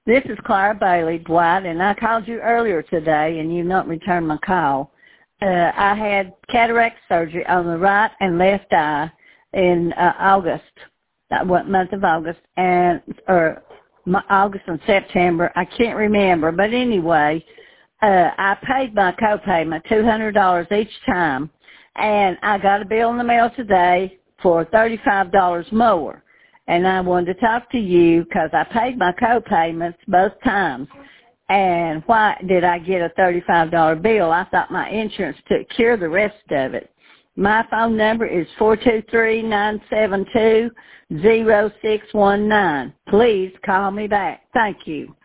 This is Clara Bailey, Dwight, and I called you earlier today, and you not returned my call. I had cataract surgery on the right and left eye in August, month of August, August and September. I can't remember, but anyway, I paid my copayment, $200 each time, and I got a bill in the mail today for $35 more. And I wanted to talk to you because I paid my co-payments both times. And why did I get a $35 bill? I thought my insurance took care of the rest of it. My phone number is 423-972-0619. Please call me back. Thank you.